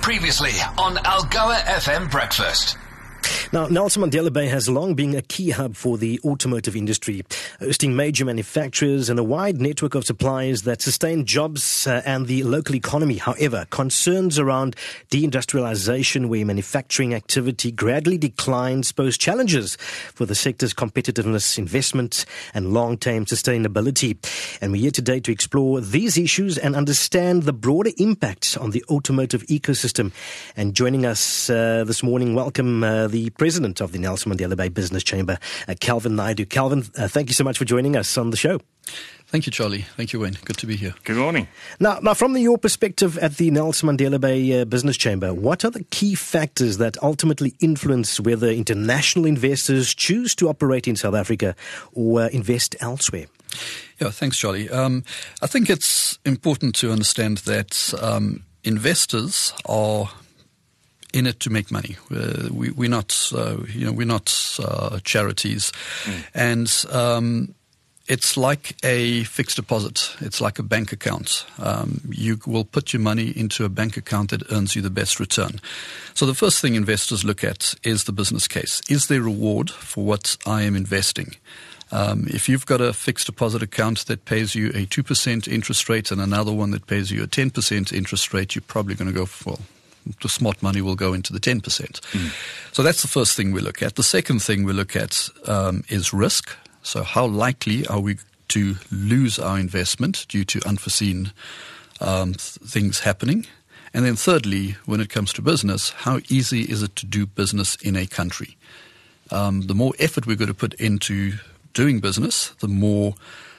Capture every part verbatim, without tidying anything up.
Previously on Algoa F M Breakfast. Now, Nelson Mandela Bay has long been a key hub for the automotive industry, hosting major manufacturers and a wide network of suppliers that sustain jobs uh, and the local economy. However, concerns around deindustrialization, where manufacturing activity gradually declines, pose challenges for the sector's competitiveness, investment and long-term sustainability. And we're here today to explore these issues and understand the broader impact on the automotive ecosystem. And joining us uh, this morning, welcome uh, the President of the Nelson Mandela Bay Business Chamber, uh, Calvin Naidoo. Calvin, uh, thank you so much for joining us on the show. Thank you, Charlie. Thank you, Wayne. Good to be here. Good morning. Now, now from the, your perspective at the Nelson Mandela Bay uh, Business Chamber, what are the key factors that ultimately influence whether international investors choose to operate in South Africa or uh, invest elsewhere? Yeah, thanks, Charlie. Um, I think it's important to understand that um, investors are in it to make money. Uh, we, we're not, uh, you know, we're not uh, charities, mm. and um, it's like a fixed deposit. It's like a bank account. Um, you will put your money into a bank account that earns you the best return. So the first thing investors look at is the business case. Is there reward for what I am investing? Um, if you've got a fixed deposit account that pays you a two percent interest rate and another one that pays you a ten percent interest rate, you're probably going to go for, well, the smart money will go into the ten percent. Mm. So that's the first thing we look at. The second thing we look at um, is risk. So how likely are we to lose our investment due to unforeseen um, th- things happening? And then thirdly, when it comes to business, how easy is it to do business in a country? Um, the more effort we're going to put into doing business, the more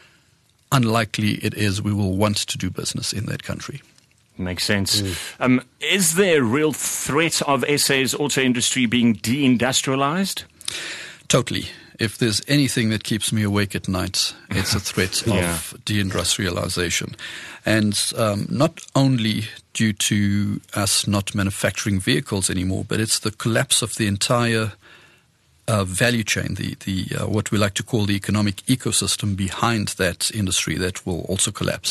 unlikely it is we will want to do business in that country. Makes sense. Mm. Um, is there a real threat of S A's auto industry being deindustrialized? Totally. If there's anything that keeps me awake at night, it's a threat yeah. of deindustrialization. And um, not only due to us not manufacturing vehicles anymore, but it's the collapse of the entire uh, value chain, the, the uh, what we like to call the economic ecosystem behind that industry that will also collapse.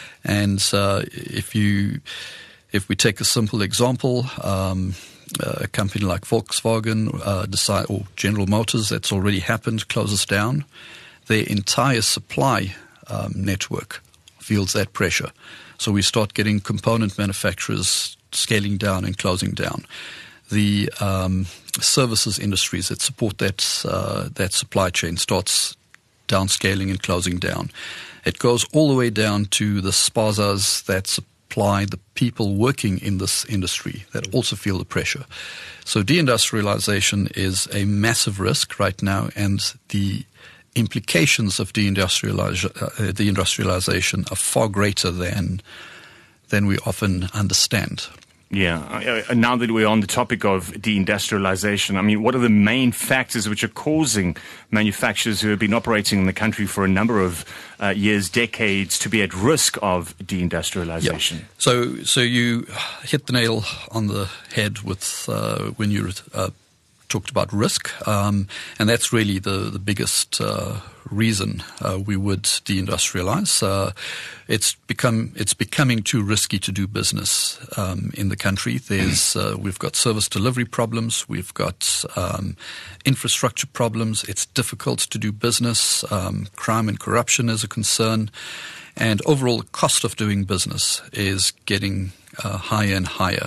And uh, if you, if we take a simple example, um, a company like Volkswagen uh, decide, or General Motors, that's already happened, closes down, their entire supply um, network feels that pressure. So we start getting component manufacturers scaling down and closing down. The um, services industries that support that uh, that supply chain starts downscaling and closing down. It goes all the way down to the spazas that supply the people working in this industry that also feel the pressure. So deindustrialization is a massive risk right now, and the implications of deindustrializ- uh, deindustrialization are far greater than than we often understand. Yeah. Uh, now that we're on the topic of deindustrialization, I mean, what are the main factors which are causing manufacturers who have been operating in the country for a number of uh, years, decades, to be at risk of deindustrialization? Yeah. So, so you hit the nail on the head with uh, when you uh, talked about risk, um, and that's really the the biggest uh, reason uh, we would deindustrialize. Uh, it's become it's becoming too risky to do business um, in the country. There's uh, we've got service delivery problems, we've got um, infrastructure problems. It's difficult to do business. Um, crime and corruption is a concern, and overall the cost of doing business is getting uh, higher and higher.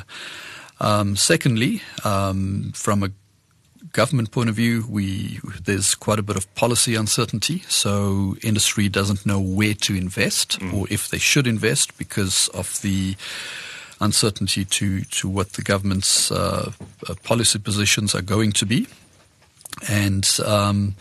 Um, secondly, um, from a government point of view, we there's quite a bit of policy uncertainty, so industry doesn't know where to invest mm. or if they should invest because of the uncertainty to, to what the government's uh, policy positions are going to be. And um,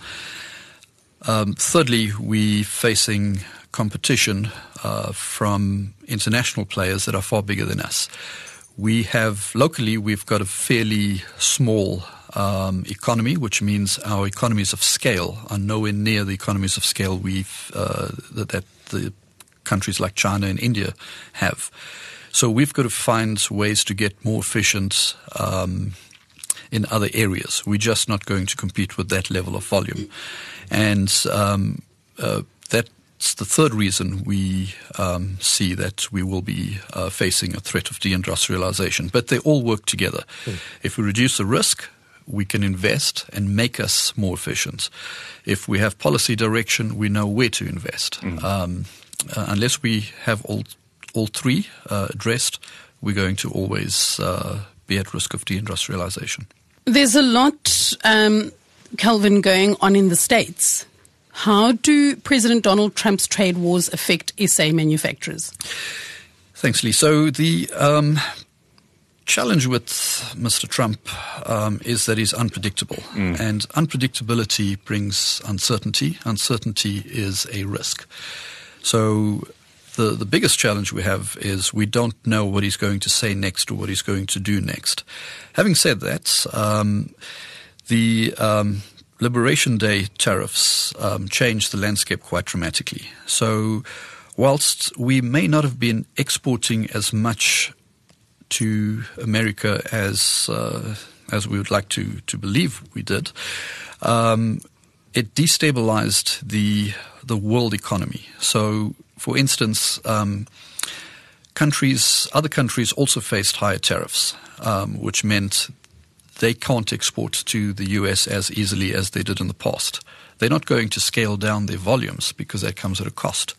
um, thirdly, we're facing competition uh, from international players that are far bigger than us. We have, locally, we've got a fairly small um, economy, which means our economies of scale are nowhere near the economies of scale we've uh, that, that the countries like China and India have. So we've got to find ways to get more efficient um, in other areas. We're just not going to compete with that level of volume. And um, uh, that that's the third reason we um, see that we will be uh, facing a threat of deindustrialization. But they all work together. Mm. If we reduce the risk, we can invest and make us more efficient. If we have policy direction, we know where to invest. Mm. Um, uh, unless we have all all three uh, addressed, we're going to always uh, be at risk of deindustrialization. There's a lot, um, Kelvin, going on in the States. How do President Donald Trump's trade wars affect S A manufacturers? Thanks, Lee. So the um, challenge with Mister Trump um, is that he's unpredictable. Mm. And unpredictability brings uncertainty. Uncertainty is a risk. So the, the biggest challenge we have is we don't know what he's going to say next or what he's going to do next. Having said that, um, the um, Liberation Day tariffs um, changed the landscape quite dramatically. So whilst we may not have been exporting as much to America as uh, as we would like to, to believe we did, um, it destabilized the the world economy. So, for instance, um, countries, other countries also faced higher tariffs, um, which meant they can't export to the U S as easily as they did in the past. They're not going to scale down their volumes because that comes at a cost.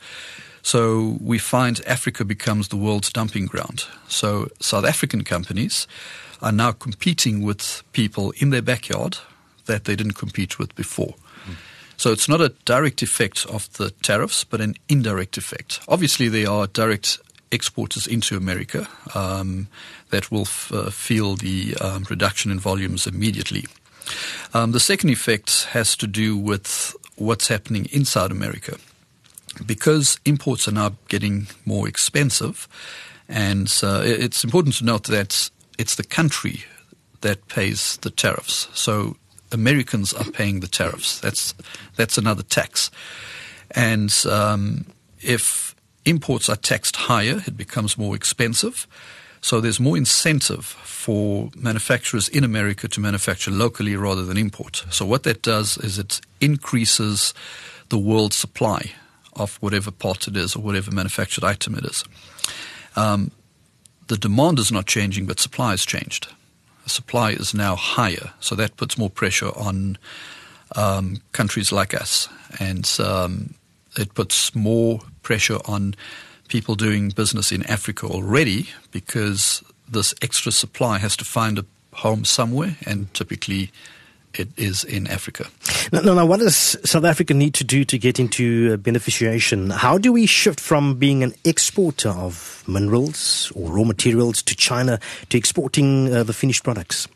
So we find Africa becomes the world's dumping ground. So South African companies are now competing with people in their backyard that they didn't compete with before. Mm. So it's not a direct effect of the tariffs, but an indirect effect. Obviously, there are direct exporters into America um, that will f- uh, feel the um, reduction in volumes immediately. Um, the second effect has to do with what's happening inside America. Because imports are now getting more expensive, and uh, it's important to note that it's the country that pays the tariffs. So Americans are paying the tariffs. That's that's another tax. And um, if imports are taxed higher, it becomes more expensive. So there's more incentive for manufacturers in America to manufacture locally rather than import. So what that does is it increases the world's supply of whatever part it is or whatever manufactured item it is. Um, the demand is not changing, but supply has changed. The supply is now higher, so that puts more pressure on um, countries like us, and um, it puts more pressure on people doing business in Africa already because this extra supply has to find a home somewhere, and typically it is in Africa. Now, now, now, what does South Africa need to do to get into uh, beneficiation? How do we shift from being an exporter of minerals or raw materials to China to exporting uh, the finished products?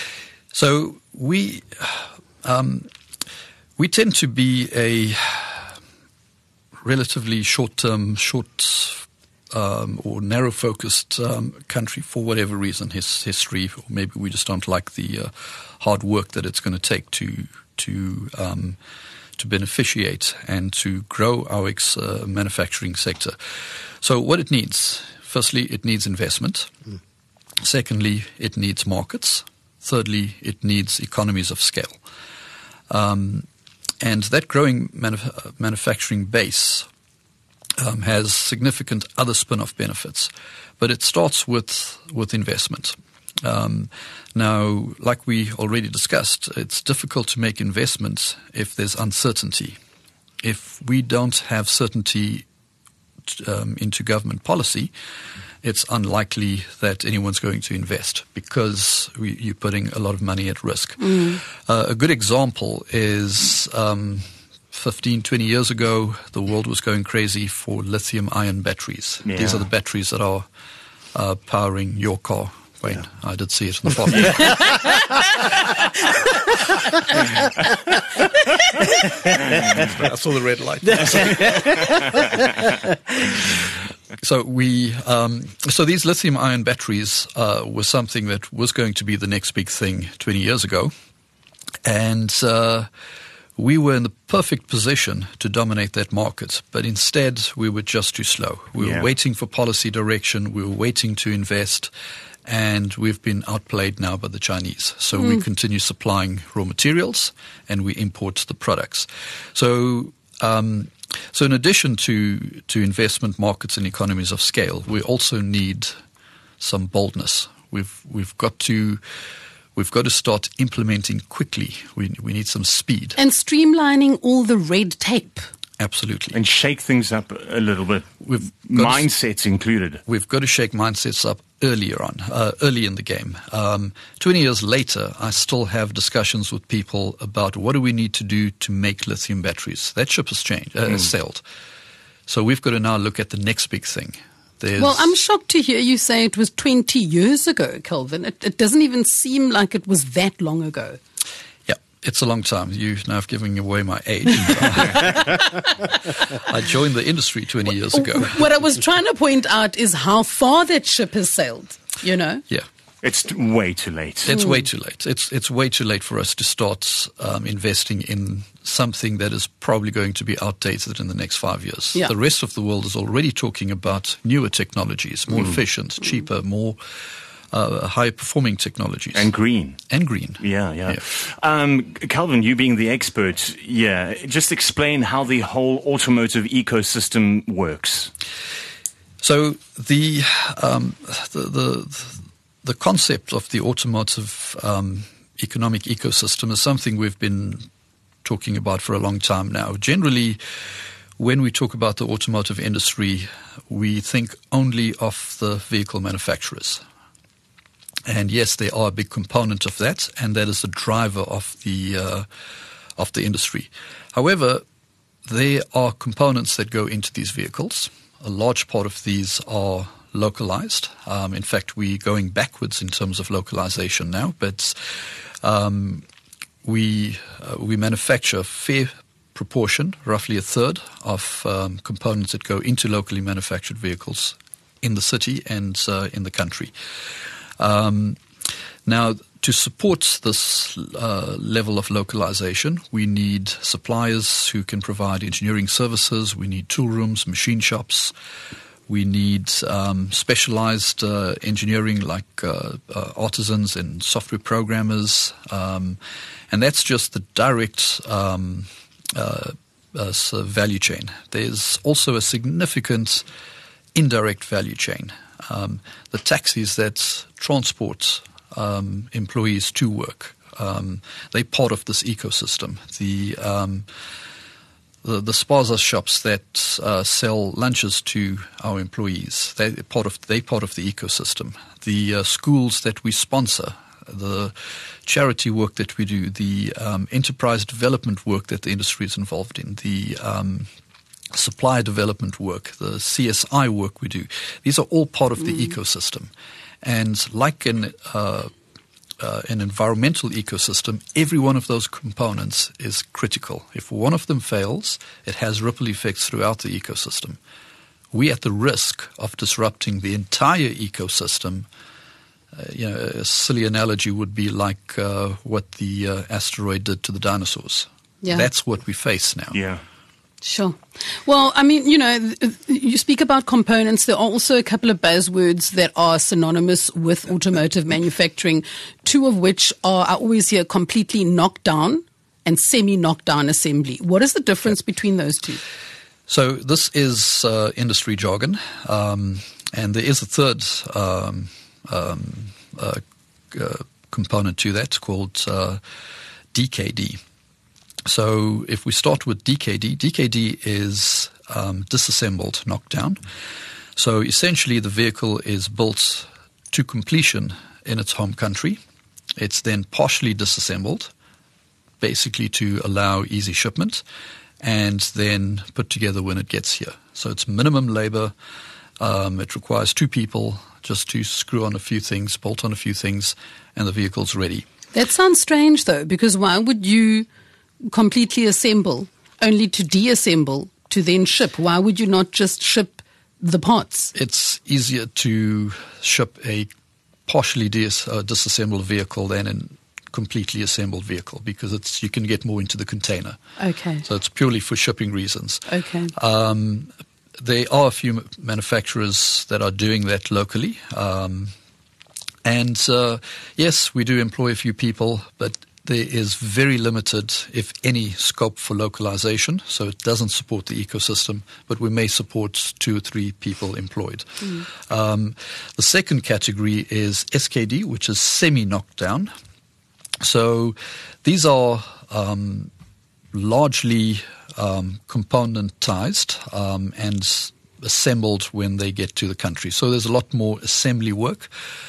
So we um, we tend to be a relatively short-term, short um, or narrow-focused um, country for whatever reason, his history, or maybe we just don't like the uh, hard work that it's going to take to to um, to beneficiate and to grow our ex, uh, manufacturing sector. So what it needs, firstly, it needs investment. Mm. Secondly, it needs markets. Thirdly, it needs economies of scale. Um, and that growing manuf- manufacturing base um, has significant other spin-off benefits. But it starts with, with investment. Um, now, like we already discussed, it's difficult to make investments if there's uncertainty. If we don't have certainty um, into government policy, it's unlikely that anyone's going to invest because we, you're putting a lot of money at risk. Mm. Uh, a good example is um, fifteen, twenty years ago, the world was going crazy for lithium-ion batteries. Yeah. These are the batteries that are uh, powering your car. Wayne, yeah. I did see it in the bottom. I saw the red light. So we, um, so these lithium-ion batteries uh, were something that was going to be the next big thing twenty years ago, and uh, we were in the perfect position to dominate that market. But instead, we were just too slow. We yeah. were waiting for policy direction. We were waiting to invest. And we've been outplayed now by the Chinese. So mm. we continue supplying raw materials and we import the products. So Um, so in addition to, to investment markets and economies of scale, we also need some boldness. We've, we've got to, we've got to start implementing quickly. We, we need some speed. And streamlining all the red tape. Absolutely. And shake things up a little bit. We've mindsets to, included. We've got to shake mindsets up earlier on, uh, early in the game. Um, twenty years later, I still have discussions with people about what do we need to do to make lithium batteries. That ship has changed, uh, mm. sailed. So we've got to now look at the next big thing. There's well, I'm shocked to hear you say it was twenty years ago, Kelvin. It, it doesn't even seem like it was that long ago. It's a long time. You now have given away my age. I joined the industry twenty years ago. What I was trying to point out is how far that ship has sailed, you know? Yeah. It's way too late. It's mm. way too late. It's it's way too late for us to start um, investing in something that is probably going to be outdated in the next five years. Yeah. The rest of the world is already talking about newer technologies, more mm. efficient, cheaper, more Uh, high-performing technologies. And green. And green. Yeah, yeah. yeah. Um, Kelvin, you being the expert, yeah, just explain how the whole automotive ecosystem works. So the um, the, the the concept of the automotive um, economic ecosystem is something we've been talking about for a long time now. Generally, when we talk about the automotive industry, we think only of the vehicle manufacturers. And yes, they are a big component of that, and that is the driver of the uh, of the industry. However, there are components that go into these vehicles. A large part of these are localized. Um, in fact, we're going backwards in terms of localization now, but um, we uh, we manufacture a fair proportion, roughly a third, of um, components that go into locally manufactured vehicles in the city and uh, in the country. Um, now, to support this uh, level of localization, we need suppliers who can provide engineering services. We need tool rooms, machine shops. We need um, specialized uh, engineering like uh, uh, artisans and software programmers. Um, and that's just the direct um, uh, uh, value chain. There's also a significant indirect value chain. Um, the taxis that transport um, employees to work, um, they're part of this ecosystem. The um, the, the spaza shops that uh, sell lunches to our employees, they're part of they're part of the ecosystem. The uh, schools that we sponsor, the charity work that we do, the um, enterprise development work that the industry is involved in, the um, supply development work, the C S I work we do. These are all part of the mm. ecosystem. And like an, uh, uh, an environmental ecosystem, every one of those components is critical. If one of them fails, it has ripple effects throughout the ecosystem. We're at the risk of disrupting the entire ecosystem. Uh, you know, a silly analogy would be like uh, what the uh, asteroid did to the dinosaurs. Yeah. That's what we face now. Yeah. Sure. Well, I mean, you know, you speak about components. There are also a couple of buzzwords that are synonymous with automotive manufacturing, two of which are, I always hear, completely knockdown and semi-knockdown assembly. What is the difference between those two? So this is uh, industry jargon, um, and there is a third um, um, uh, uh, component to that called uh, D K D. So if we start with D K D, D K D is um, disassembled knockdown. So essentially the vehicle is built to completion in its home country. It's then partially disassembled, basically to allow easy shipment, and then put together when it gets here. So it's minimum labor. Um, it requires two people just to screw on a few things, bolt on a few things, and the vehicle's ready. That sounds strange, though, because why would you completely assemble only to deassemble to then ship? Why would you not just ship the parts? It's easier to ship a partially dis- uh, disassembled vehicle than a completely assembled vehicle because it's you can get more into the container. Okay. So it's purely for shipping reasons. Okay. Um, there are a few manufacturers that are doing that locally. Um, and uh, yes, we do employ a few people, but there is very limited, if any, scope for localization, so it doesn't support the ecosystem, but we may support two or three people employed. Mm. Um, the second category is S K D, which is semi-knockdown. So these are um, largely um, componentized um, and assembled when they get to the country. So there's a lot more assembly work.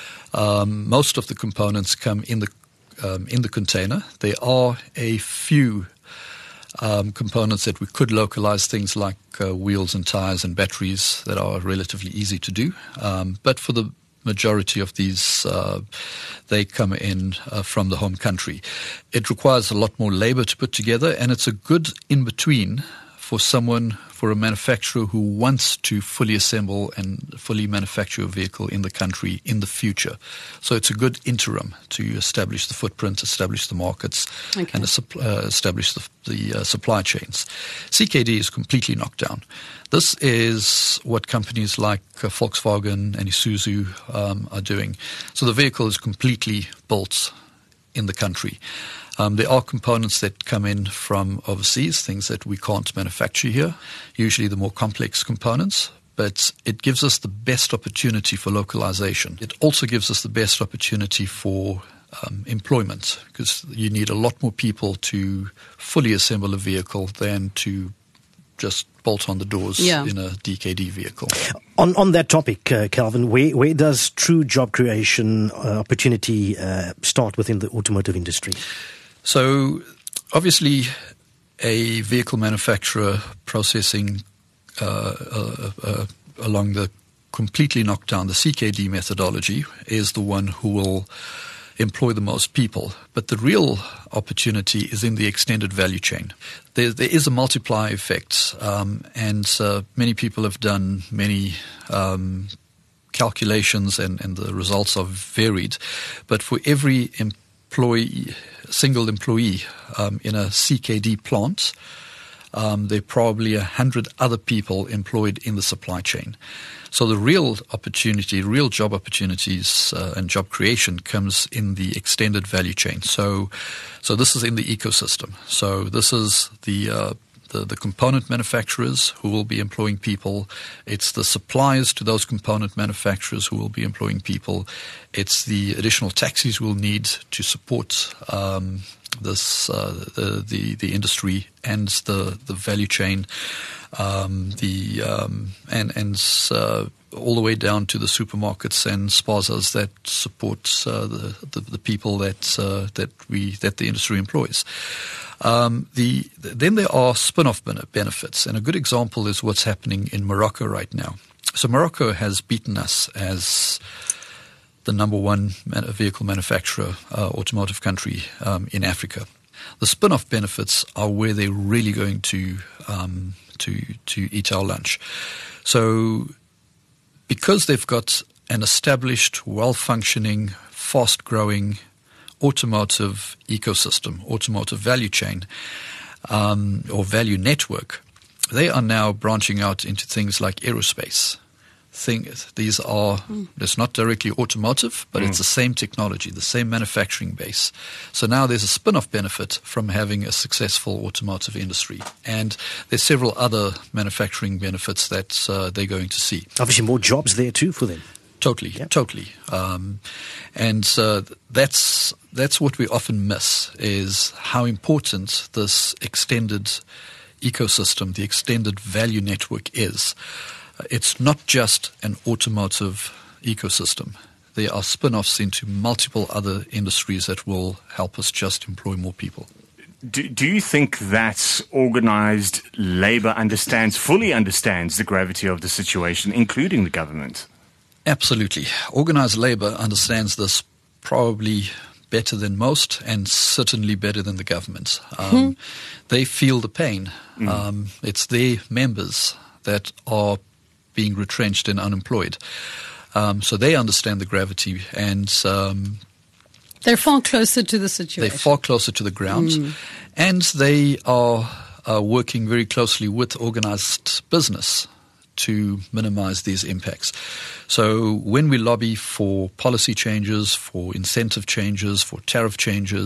Um, most of the components come in the Um, in the container. There are a few um, components that we could localize, things like uh, wheels and tires and batteries that are relatively easy to do. Um, but for the majority of these, uh, they come in uh, from the home country. It requires a lot more labor to put together, and it's a good in-between for someone, for a manufacturer who wants to fully assemble and fully manufacture a vehicle in the country in the future. So it's a good interim to establish the footprint, establish the markets, okay. and uh, establish the, the uh, supply chains. C K D is completely knocked down. This is what companies like uh, Volkswagen and Isuzu um, are doing. So the vehicle is completely built in the country. Um, there are components that come in from overseas, things that we can't manufacture here, usually the more complex components, but it gives us the best opportunity for localization. It also gives us the best opportunity for um, employment, because you need a lot more people to fully assemble a vehicle than to just bolt on the doors yeah. in a D K D vehicle. On on that topic, uh, Calvin, where where does true job creation uh, opportunity uh, start within the automotive industry? So obviously a vehicle manufacturer processing uh, uh, uh, along the completely knocked down, the C K D methodology, is the one who will employ the most people. But the real opportunity is in the extended value chain. There, there is a multiplier effect, um, and uh, many people have done many um, calculations, and, and the results are varied. But for every employee, single employee um, in a C K D plant, um, there are probably a hundred other people employed in the supply chain. So the real opportunity, real job opportunities uh, and job creation comes in the extended value chain. So, so this is in the ecosystem. So this is the uh, The, the component manufacturers who will be employing people. It's the suppliers to those component manufacturers who will be employing people. It's the additional taxis we'll need to support um, this uh, the, the the industry and the the value chain, um, the um, and and uh, all the way down to the supermarkets and spazas that support uh, the, the the people that uh, that we that the industry employs. Um, the, then there are spin-off benefits, and a good example is what's happening in Morocco right now. So Morocco has beaten us as the number one man- vehicle manufacturer, uh, automotive country um, in Africa. The spin-off benefits are where they're really going to um, to to eat our lunch. So because they've got an established, well-functioning, fast-growing automotive ecosystem, automotive value chain, um, or value network, they are now branching out into things like aerospace. Thing, these are, mm. it's not directly automotive, but mm. it's the same technology, the same manufacturing base. So now there's a spin-off benefit from having a successful automotive industry. And there's several other manufacturing benefits that uh, they're going to see. Obviously more jobs there too for them. Totally, yep. totally. Um, and uh, that's that's what we often miss, is how important this extended ecosystem, the extended value network is. Uh, it's not just an automotive ecosystem. There are spin-offs into multiple other industries that will help us just employ more people. Do, do you think that organized labor understands, fully understands the gravity of the situation, including the government? Absolutely. Organized labor understands this probably better than most, and certainly better than the government. Um, hmm. They feel the pain. Mm. Um, it's their members that are being retrenched and unemployed. Um, so they understand the gravity, and um, they're far closer to the situation. They're far closer to the ground, mm. and they are uh, working very closely with organized business to minimize these impacts. So when we lobby for policy changes, for incentive changes, for tariff changes,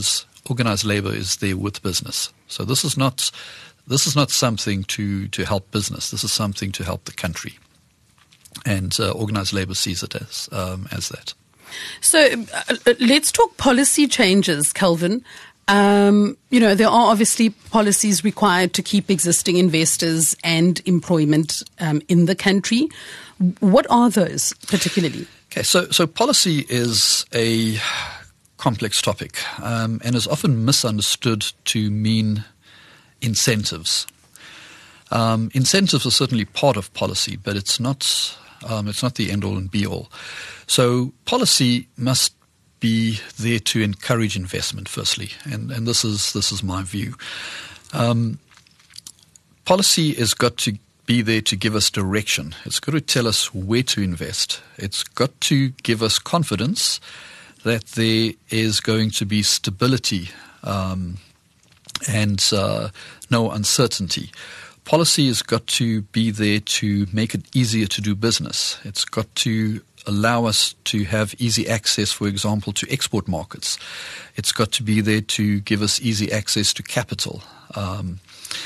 organized labor is there with business. So this is not this is not something to, to help business. This is something to help the country. And uh, organized labor sees it as um, as that. So uh, let's talk policy changes, Kelvin. Um, you know, there are obviously policies required to keep existing investors and employment um, in the country. What are those particularly? Okay, so so policy is a complex topic um, and is often misunderstood to mean incentives. Um, incentives are certainly part of policy, but it's not um, it's not the end all and be all. So policy must be there to encourage investment, firstly, and and this is this is my view. Um, policy has got to be there to give us direction. It's got to tell us where to invest. It's got to give us confidence that there is going to be stability um, and uh, no uncertainty. Policy has got to be there to make it easier to do business. It's got to allow us to have easy access, for example, to export markets. It's got to be there to give us easy access to capital. Um,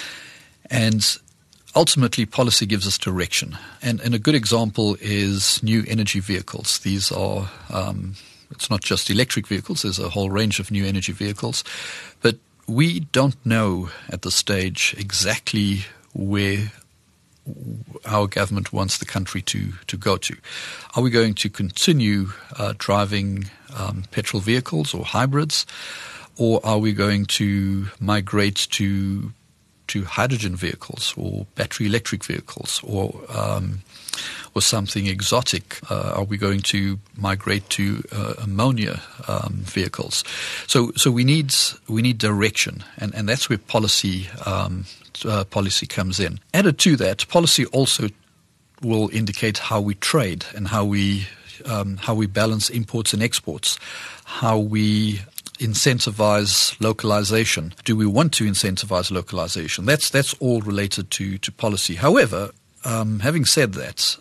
and ultimately, policy gives us direction. And, and a good example is new energy vehicles. These are, um, it's not just electric vehicles, there's a whole range of new energy vehicles. But we don't know at this stage exactly where our government wants the country to, to go to. Are we going to continue uh, driving um, petrol vehicles or hybrids, or are we going to migrate to to hydrogen vehicles or battery electric vehicles or um, or something exotic? Uh, are we going to migrate to uh, ammonia um, vehicles? So so we need we need direction, and, and that's where policy um, uh, policy comes in. Added to that, policy also will indicate how we trade and how we um, how we balance imports and exports, how we incentivize localization. Do we want to incentivize localization? That's that's all related to, to policy. However, um, having said that,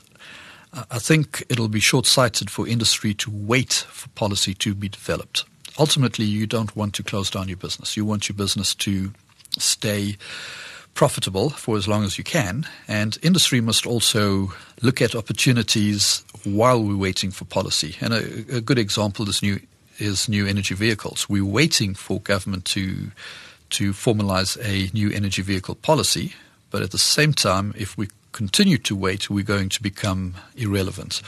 I think it'll be short-sighted for industry to wait for policy to be developed. Ultimately, you don't want to close down your business. You want your business to stay profitable for as long as you can, and industry must also look at opportunities while we're waiting for policy. And a, a good example is new is new energy vehicles. We're waiting for government to to formalize a new energy vehicle policy, but at the same time, if we continue to wait, we're going to become irrelevant.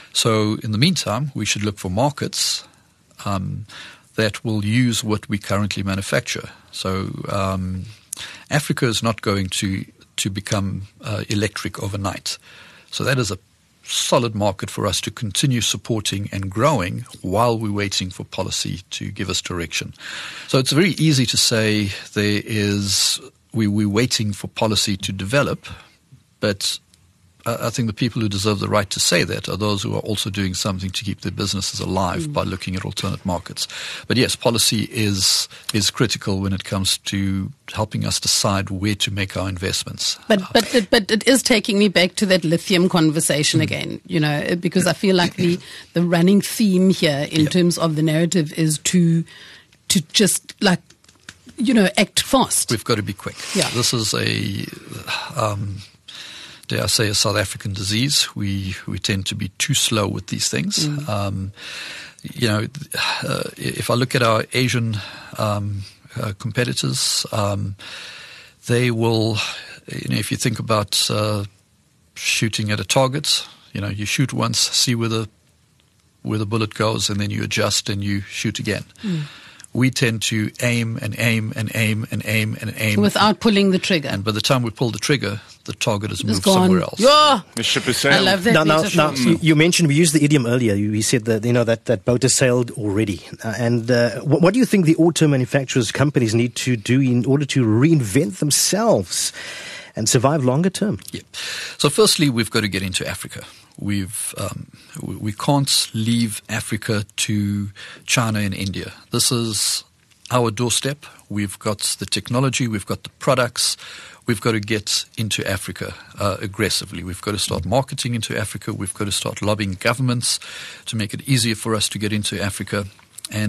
So in the meantime, we should look for markets um, that will use what we currently manufacture. So um, Africa is not going to, to become uh, electric overnight. So that is a solid market for us to continue supporting and growing while we're waiting for policy to give us direction. So it's very easy to say there is we, we're waiting for policy to develop, but I think the people who deserve the right to say that are those who are also doing something to keep their businesses alive mm. by looking at alternate markets. But yes, policy is is critical when it comes to helping us decide where to make our investments. But but it, but it is taking me back to that lithium conversation mm. again, you know, because I feel like the, the running theme here in yep. terms of the narrative is to to just like, you know, act fast. We've got to be quick. Yeah. This is a... Um, dare I say, a South African disease. We we tend to be too slow with these things. Mm. Um, you know, uh, if I look at our Asian um, uh, competitors, um, they will, you know, if you think about uh, shooting at a target, you know, you shoot once, see where the where the bullet goes, and then you adjust and you shoot again. Mm. We tend to aim and aim and aim and aim and aim. Without pulling the trigger. And by the time we pull the trigger, the target has it's moved gone. somewhere else. Yeah. The ship has sailed. I love that. Now, now, now mm. you mentioned, we used the idiom earlier. You, you said that, you know, that, that boat has sailed already. Uh, and uh, what, what do you think the auto manufacturers, companies need to do in order to reinvent themselves and survive longer term? Yeah. So firstly, we've got to get into Africa. We've um, we, we can't leave Africa to China and India. This is our doorstep. We've got the technology, we've got the products. We've got to get into Africa uh, aggressively. We've got to start marketing into Africa. We've got to start lobbying governments to make it easier for us to get into Africa. And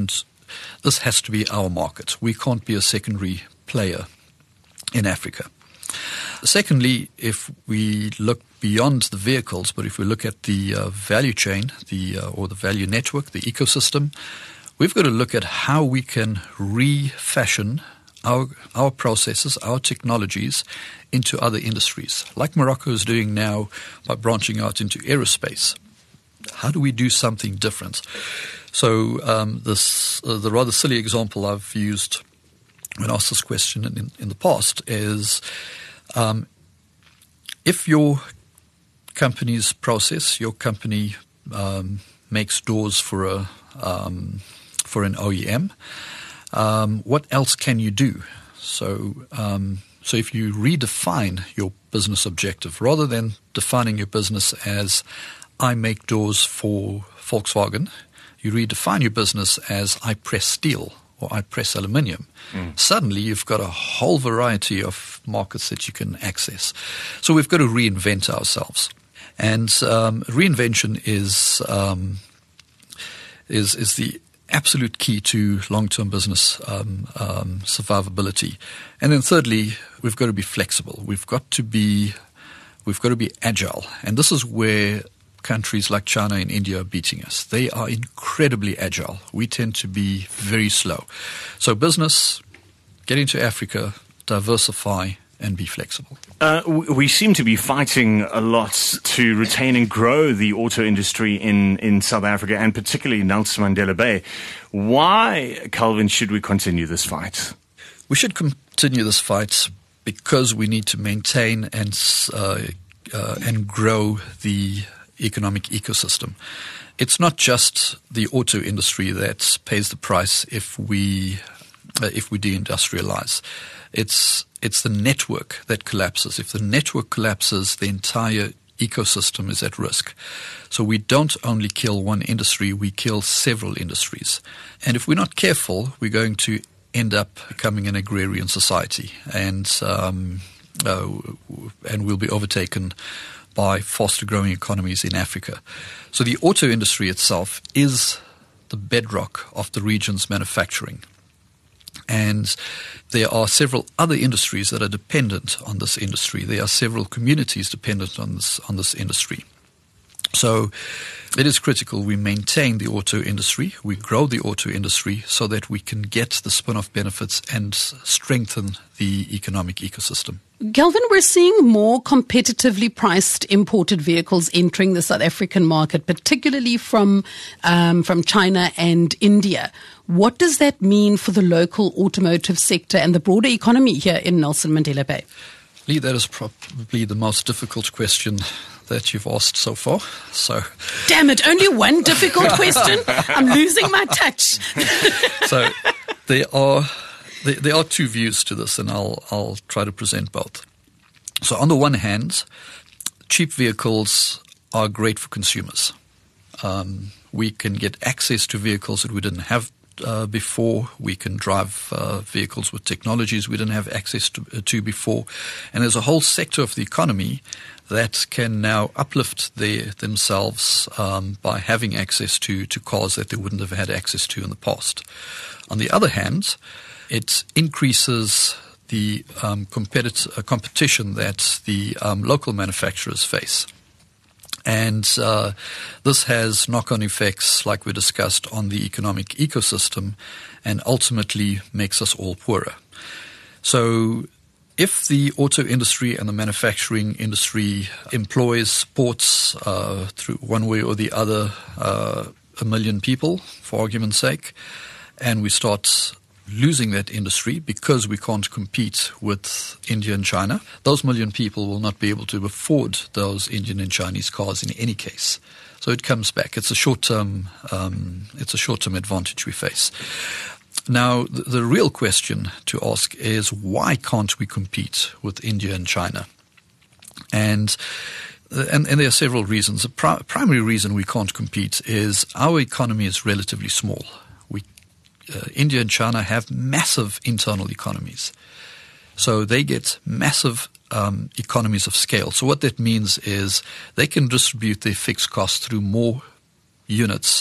this has to be our market. We can't be a secondary player in Africa. Secondly, if we look beyond the vehicles, but if we look at the uh, value chain, the uh, or the value network, the ecosystem, we've got to look at how we can refashion our our processes, our technologies into other industries, like Morocco is doing now by branching out into aerospace. How do we do something different? So um, this uh, the rather silly example I've used when asked this question in, in the past is um, if your company's process, your company um, makes doors for a um, for an O E M, um, what else can you do? So um, so if you redefine your business objective, rather than defining your business as I make doors for Volkswagen, you redefine your business as I press steel or I press aluminium. Mm. Suddenly you've got a whole variety of markets that you can access. So we've got to reinvent ourselves. And um, reinvention is, um, is is the absolute key to long-term business um, um, survivability. And then thirdly, we've got to be flexible. We've got to be we've got to be agile. And this is where countries like China and India are beating us. They are incredibly agile. We tend to be very slow. So business, get into Africa, diversify, and be flexible. Uh, we seem to be fighting a lot to retain and grow the auto industry in, in South Africa, and particularly Nelson Mandela Bay. Why, Calvin, should we continue this fight? We should continue this fight because we need to maintain and uh, uh, and grow the economic ecosystem. It's not just the auto industry that pays the price if we uh, if we deindustrialize. It's it's the network that collapses. If the network collapses, the entire ecosystem is at risk. So we don't only kill one industry, we kill several industries. And if we're not careful, we're going to end up becoming an agrarian society, and um, uh, and we'll be overtaken by faster growing economies in Africa. So the auto industry itself is the bedrock of the region's manufacturing. And there are several other industries that are dependent on this industry. There are several communities dependent on this on this industry. So it is critical we maintain the auto industry, we grow the auto industry so that we can get the spin-off benefits and strengthen the economic ecosystem. Calvin, we're seeing more competitively priced imported vehicles entering the South African market, particularly from um, from China and India. What does that mean for the local automotive sector and the broader economy here in Nelson Mandela Bay? Lee, that is probably the most difficult question that you've asked so far. So, damn it, only one difficult question? I'm losing my touch. So there are there, there are two views to this, and I'll I'll try to present both. So on the one hand, cheap vehicles are great for consumers. Um, we can get access to vehicles that we didn't have Uh, before. We can drive uh, vehicles with technologies we didn't have access to, uh, to before. And there's a whole sector of the economy that can now uplift their, themselves um, by having access to, to cars that they wouldn't have had access to in the past. On the other hand, it increases the um, competi- uh, competition that the um, local manufacturers face. And uh, this has knock-on effects, like we discussed, on the economic ecosystem and ultimately makes us all poorer. So if the auto industry and the manufacturing industry employs, supports uh, through one way or the other uh, a million people, for argument's sake, and we start losing that industry because we can't compete with India and China, those million people will not be able to afford those Indian and Chinese cars in any case. So it comes back. It's a short-term, um, it's a short-term advantage we face. Now, the, the real question to ask is, why can't we compete with India and China? And And, and there are several reasons. The pri- primary reason we can't compete is our economy is relatively small. We, uh, India and China have massive internal economies. So they get massive um, economies of scale. So what that means is they can distribute their fixed costs through more units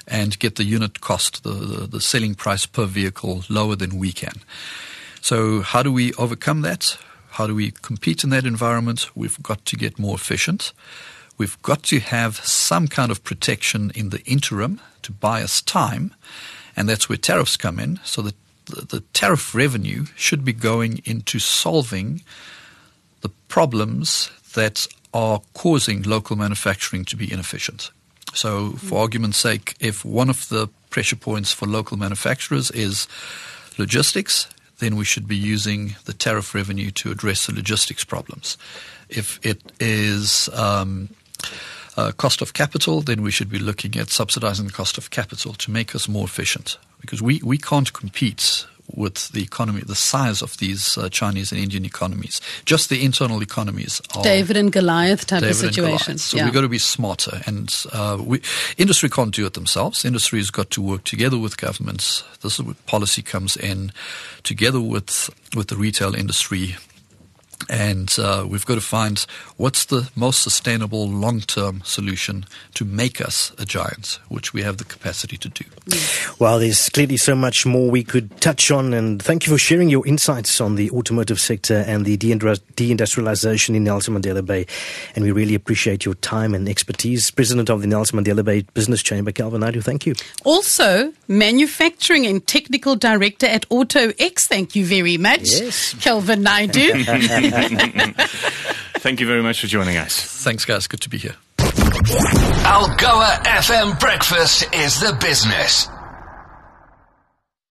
and get the unit cost, the, the, the selling price per vehicle lower than we can. So how do we overcome that? How do we compete in that environment? We've got to get more efficient. We've got to have some kind of protection in the interim to buy us time, and that's where tariffs come in. So the, the, the tariff revenue should be going into solving the problems that are causing local manufacturing to be inefficient. So for argument's sake, if one of the pressure points for local manufacturers is logistics, then we should be using the tariff revenue to address the logistics problems. If it is um, uh, cost of capital, then we should be looking at subsidizing the cost of capital to make us more efficient, because we, we can't compete with the economy, the size of these uh, Chinese and Indian economies. Just the internal economies are David and Goliath type David of situation. So yeah. we've got to be smarter, and uh, we, industry can't do it themselves. Industry has got to work together with governments. This is where policy comes in, together with with the retail industry. And uh, we've got to find what's the most sustainable long-term solution to make us a giant, which we have the capacity to do. Well, there's clearly so much more we could touch on, and thank you for sharing your insights on the automotive sector and the deindustrialization in Nelson Mandela Bay. And we really appreciate your time and expertise. President of the Nelson Mandela Bay Business Chamber, Kelvin Naidoo, thank you. Also, Manufacturing and Technical Director at AutoX, thank you very much, yes. Kelvin Naidoo. Thank you very much for joining us. Thanks, guys. Good to be here. Algoa F M Breakfast is the business.